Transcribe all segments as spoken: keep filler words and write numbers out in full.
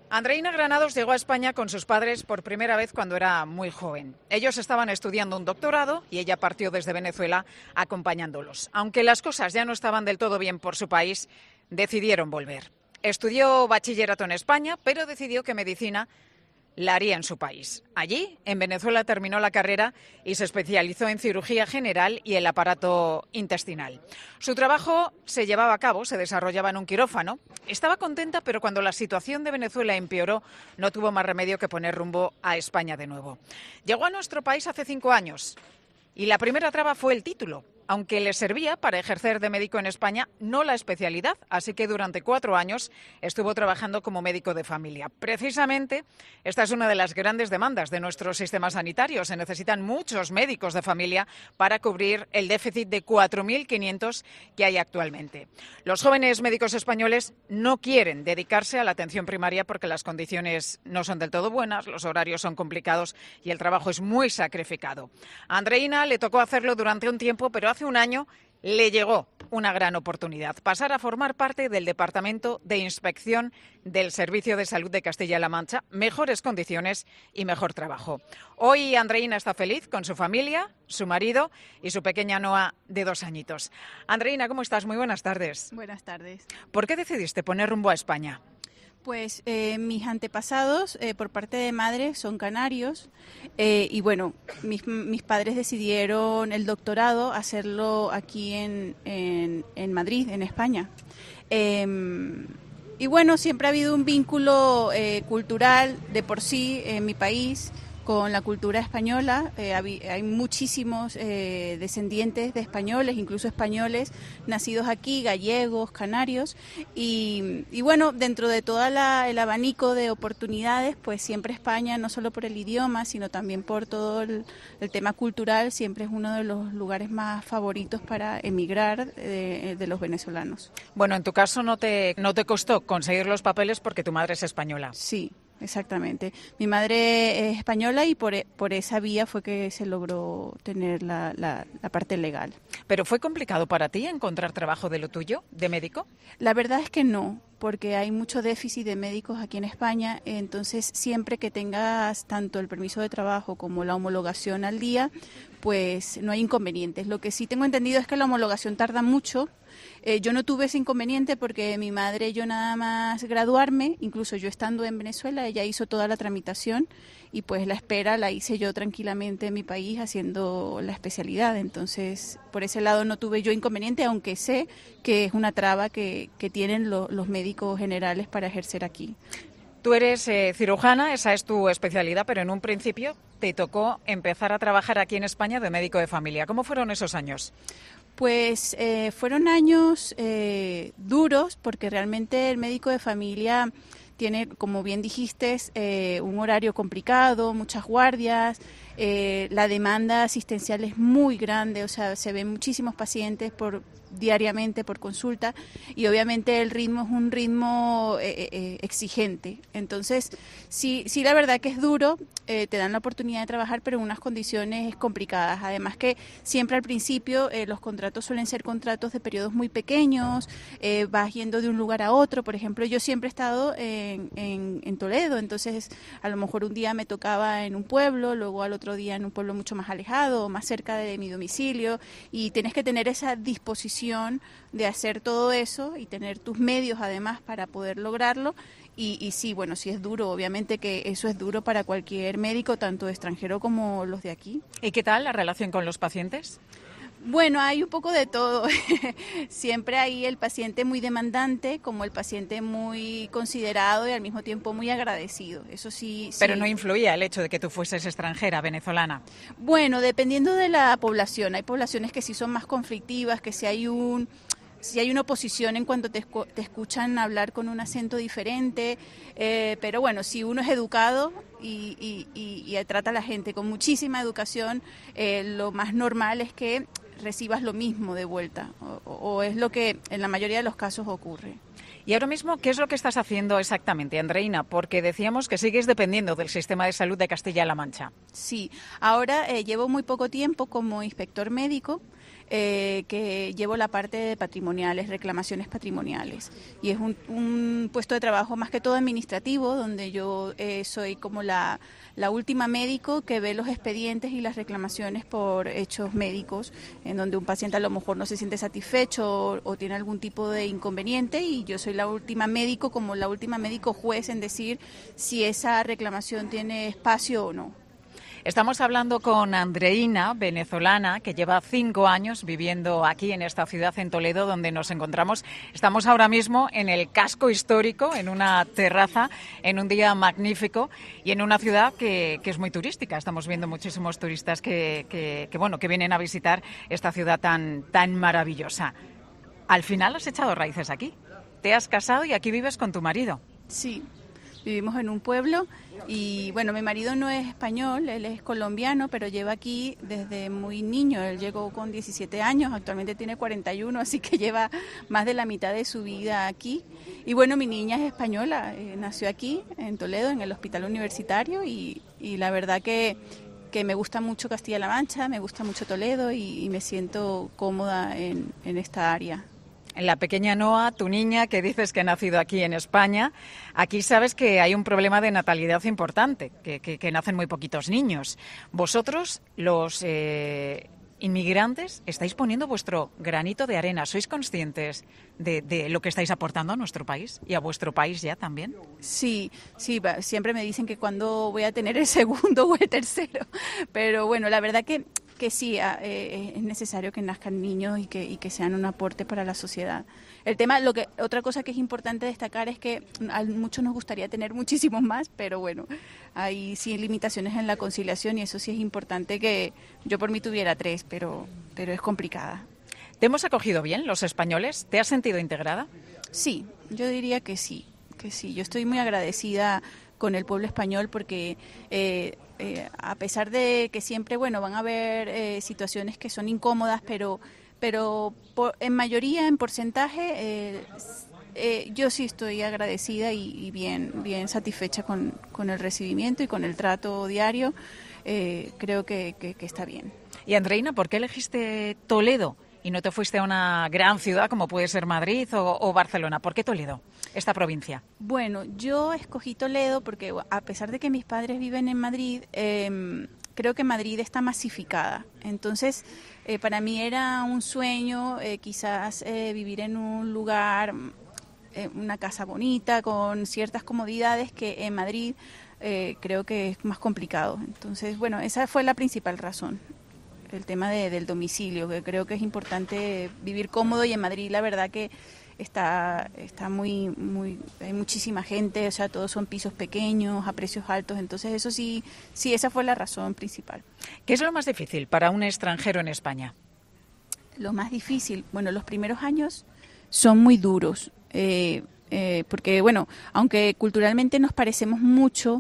Andreina Granados llegó a España con sus padres por primera vez cuando era muy joven. Ellos estaban estudiando un doctorado y ella partió desde Venezuela acompañándolos. Aunque las cosas ya no estaban del todo bien por su país, decidieron volver. Estudió bachillerato en España, pero decidió que medicina la haría en su país. Allí, en Venezuela, terminó la carrera y se especializó en cirugía general y el aparato intestinal. Su trabajo se llevaba a cabo, se desarrollaba en un quirófano. Estaba contenta, pero cuando la situación de Venezuela empeoró, no tuvo más remedio que poner rumbo a España de nuevo. Llegó a nuestro país hace cinco años y la primera traba fue el título. Aunque le servía para ejercer de médico en España, no la especialidad, así que durante cuatro años estuvo trabajando como médico de familia. Precisamente, esta es una de las grandes demandas de nuestro sistema sanitario. Se necesitan muchos médicos de familia para cubrir el déficit de cuatro mil quinientos que hay actualmente. Los jóvenes médicos españoles no quieren dedicarse a la atención primaria porque las condiciones no son del todo buenas, los horarios son complicados y el trabajo es muy sacrificado. A Andreina le tocó hacerlo durante un tiempo, pero hace un año le llegó una gran oportunidad, pasar a formar parte del Departamento de Inspección del Servicio de Salud de Castilla-La Mancha, mejores condiciones y mejor trabajo. Hoy Andreina está feliz con su familia, su marido y su pequeña Noa de dos añitos. Andreina, ¿cómo estás? Muy buenas tardes. Buenas tardes. ¿Por qué decidiste poner rumbo a España? Pues eh, mis antepasados, eh, por parte de madre, son canarios eh, y bueno, mis, mis padres decidieron el doctorado hacerlo aquí en, en, en Madrid, en España. Eh, y bueno, siempre ha habido un vínculo eh, cultural de por sí en mi país con la cultura española. Eh, hay muchísimos eh, descendientes de españoles, incluso españoles nacidos aquí, gallegos, canarios, y, y bueno, dentro de todo el abanico de oportunidades, pues siempre España, no solo por el idioma, sino también por todo el, el tema cultural, siempre es uno de los lugares más favoritos para emigrar de, de los venezolanos. Bueno, en tu caso no te, no te costó conseguir los papeles porque tu madre es española. Sí. Exactamente. Mi madre es española y por, por esa vía fue que se logró tener la, la, la parte legal. ¿Pero fue complicado para ti encontrar trabajo de lo tuyo, de médico? La verdad es que no, porque hay mucho déficit de médicos aquí en España, entonces siempre que tengas tanto el permiso de trabajo como la homologación al día, pues no hay inconvenientes. Lo que sí tengo entendido es que la homologación tarda mucho. Eh, yo no tuve ese inconveniente porque mi madre, yo nada más graduarme, incluso yo estando en Venezuela, ella hizo toda la tramitación y pues la espera la hice yo tranquilamente en mi país haciendo la especialidad. Entonces, por ese lado no tuve yo inconveniente, aunque sé que es una traba que, que tienen lo, los médicos generales para ejercer aquí. Tú eres eh, cirujana, esa es tu especialidad, pero en un principio te tocó empezar a trabajar aquí en España de médico de familia. ¿Cómo fueron esos años? Pues eh, fueron años eh, duros porque realmente el médico de familia tiene, como bien dijiste, eh, un horario complicado, muchas guardias, eh, la demanda asistencial es muy grande, o sea, se ven muchísimos pacientes por diariamente por consulta y obviamente el ritmo es un ritmo eh, eh, exigente. Entonces, sí, sí la verdad que es duro, eh, te dan la oportunidad de trabajar, pero en unas condiciones complicadas. Además que siempre al principio eh, los contratos suelen ser contratos de periodos muy pequeños, eh, vas yendo de un lugar a otro. Por ejemplo, yo siempre he estado en, en, en Toledo, entonces a lo mejor un día me tocaba en un pueblo, luego al otro día en un pueblo mucho más alejado, más cerca de mi domicilio, y tienes que tener esa disposición de hacer todo eso y tener tus medios además para poder lograrlo. Y, y sí, bueno, sí es duro, obviamente que eso es duro para cualquier médico, tanto extranjero como los de aquí. ¿Y qué tal la relación con los pacientes? Bueno, hay un poco de todo. Siempre hay el paciente muy demandante, como el paciente muy considerado y al mismo tiempo muy agradecido. Eso sí. Pero sí. no influía el hecho de que tú fueses extranjera, venezolana. Bueno, dependiendo de la población. Hay poblaciones que sí son más conflictivas, que si hay un... Si hay una oposición en cuanto te, te escuchan hablar con un acento diferente, eh, pero bueno, si uno es educado y, y, y, y trata a la gente con muchísima educación, eh, lo más normal es que recibas lo mismo de vuelta, o, o es lo que en la mayoría de los casos ocurre. Y ahora mismo, ¿qué es lo que estás haciendo exactamente, Andreina? Porque decíamos que sigues dependiendo del sistema de salud de Castilla-La Mancha. Sí, ahora eh, llevo muy poco tiempo como inspector médico. eh, que llevo la parte de patrimoniales, reclamaciones patrimoniales. Y es un, un puesto de trabajo más que todo administrativo, donde yo eh, soy como la, la última médico que ve los expedientes y las reclamaciones por hechos médicos, en donde un paciente a lo mejor no se siente satisfecho o, o tiene algún tipo de inconveniente, y yo soy la última médico, como la última médico juez en decir si esa reclamación tiene espacio o no. Estamos hablando con Andreina, venezolana, que lleva cinco años viviendo aquí en esta ciudad, en Toledo, donde nos encontramos. Estamos ahora mismo en el casco histórico, en una terraza, en un día magnífico y en una ciudad que, que es muy turística. Estamos viendo muchísimos turistas que, que, que, bueno, que vienen a visitar esta ciudad tan, tan maravillosa. Al final has echado raíces aquí. Te has casado y aquí vives con tu marido. Sí. Vivimos en un pueblo y, bueno, mi marido no es español, él es colombiano, pero lleva aquí desde muy niño. Él llegó con diecisiete años, actualmente tiene cuarenta y uno, así que lleva más de la mitad de su vida aquí. Y, bueno, mi niña es española, eh, nació aquí, en Toledo, en el Hospital Universitario, y, y la verdad que, que me gusta mucho Castilla-La Mancha, me gusta mucho Toledo y, y me siento cómoda en, en esta área. La pequeña Noa, tu niña, que dices que ha nacido aquí en España, aquí sabes que hay un problema de natalidad importante, que, que, que nacen muy poquitos niños. Vosotros, los eh, inmigrantes, estáis poniendo vuestro granito de arena. ¿Sois conscientes de, de lo que estáis aportando a nuestro país y a vuestro país ya también? Sí, sí, siempre me dicen que cuándo voy a tener el segundo o el tercero, pero bueno, la verdad que... que sí, eh, es necesario que nazcan niños y que, y que sean un aporte para la sociedad. El tema, lo que otra cosa que es importante destacar es que a muchos nos gustaría tener muchísimos más, pero bueno, hay sí limitaciones en la conciliación y eso sí es importante, que yo por mí tuviera tres, pero, pero es complicada. ¿Te hemos acogido bien los españoles? ¿Te has sentido integrada? Sí, yo diría que sí, que sí. Yo estoy muy agradecida con el pueblo español porque... Eh, Eh, a pesar de que siempre, bueno, van a haber eh, situaciones que son incómodas, pero pero por, en mayoría, en porcentaje, eh, eh, yo sí estoy agradecida y, y bien bien satisfecha con, con el recibimiento y con el trato diario. Eh, creo que, que, que está bien. Y Andreina, ¿por qué elegiste Toledo y no te fuiste a una gran ciudad como puede ser Madrid o, o Barcelona? ¿Por qué Toledo, esta provincia? Bueno, yo escogí Toledo porque a pesar de que mis padres viven en Madrid, eh, creo que Madrid está masificada. Entonces, eh, para mí era un sueño eh, quizás eh, vivir en un lugar, eh, una casa bonita, con ciertas comodidades que en Madrid eh, creo que es más complicado. Entonces, bueno, esa fue la principal razón. El tema de, del domicilio, que creo que es importante vivir cómodo, y en Madrid la verdad que está está muy muy hay muchísima gente, o sea, todos son pisos pequeños a precios altos, entonces eso sí sí esa fue la razón principal. ¿Qué es lo más difícil para un extranjero en España? Lo más difícil, bueno, los primeros años son muy duros, eh, eh, porque bueno, aunque culturalmente nos parecemos mucho,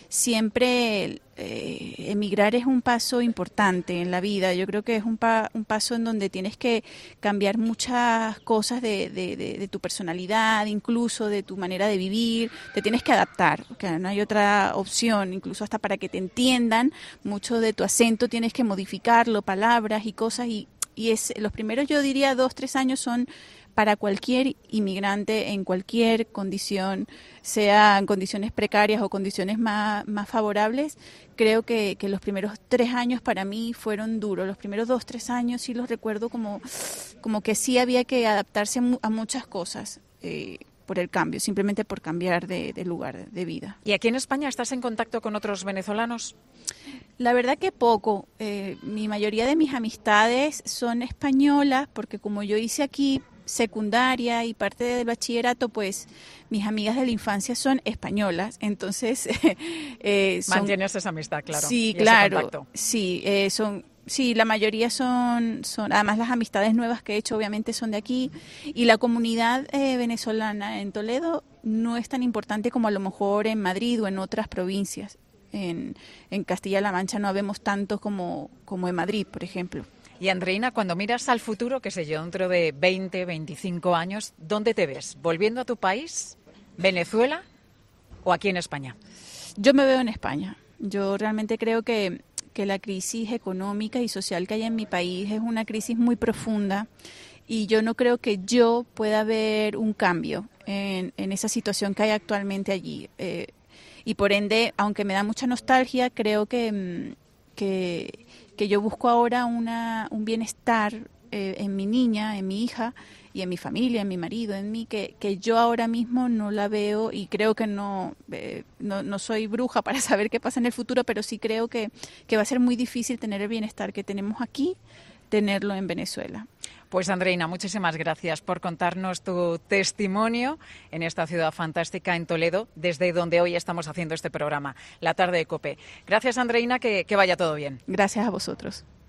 siempre eh, emigrar es un paso importante en la vida. Yo creo que es un, pa, un paso en donde tienes que cambiar muchas cosas de, de, de, de tu personalidad, incluso de tu manera de vivir. Te tienes que adaptar, porque no hay otra opción, incluso hasta para que te entiendan. Mucho de tu acento tienes que modificarlo, palabras y cosas. Y, y es los primeros, yo diría, dos, tres años son para cualquier inmigrante en cualquier condición, sea en condiciones precarias o condiciones más, más favorables. Creo que, que los primeros tres años para mí fueron duros. Los primeros dos, tres años sí los recuerdo como, como que sí había que adaptarse a, mu- a muchas cosas eh, por el cambio, simplemente por cambiar de, de lugar de vida. ¿Y aquí en España estás en contacto con otros venezolanos? La verdad que poco. Eh, mi mayoría de mis amistades son españolas, porque como yo hice aquí secundaria y parte del bachillerato, pues mis amigas de la infancia son españolas, entonces eh, son, mantienes esa amistad, claro. Sí, claro, sí, eh, son, sí, la mayoría son, son, además las amistades nuevas que he hecho obviamente son de aquí, y la comunidad eh, venezolana en Toledo no es tan importante como a lo mejor en Madrid o en otras provincias. En, en Castilla-La Mancha no habemos tantos como, como en Madrid, por ejemplo. Y Andreina, cuando miras al futuro, qué sé yo, dentro de veinte, veinticinco años, ¿dónde te ves? ¿Volviendo a tu país, Venezuela o aquí en España? Yo me veo en España. Yo realmente creo que, que la crisis económica y social que hay en mi país es una crisis muy profunda y yo no creo que yo pueda ver un cambio en, en esa situación que hay actualmente allí. Eh, y por ende, aunque me da mucha nostalgia, creo que, que, que yo busco ahora una, un bienestar eh, en mi niña, en mi hija, y en mi familia, en mi marido, en mí, que, que yo ahora mismo no la veo y creo que no, eh, no, no soy bruja para saber qué pasa en el futuro, pero sí creo que, que va a ser muy difícil tener el bienestar que tenemos aquí, tenerlo en Venezuela. Pues Andreina, muchísimas gracias por contarnos tu testimonio en esta ciudad fantástica, en Toledo, desde donde hoy estamos haciendo este programa, La Tarde de COPE. Gracias, Andreina, que, que vaya todo bien. Gracias a vosotros.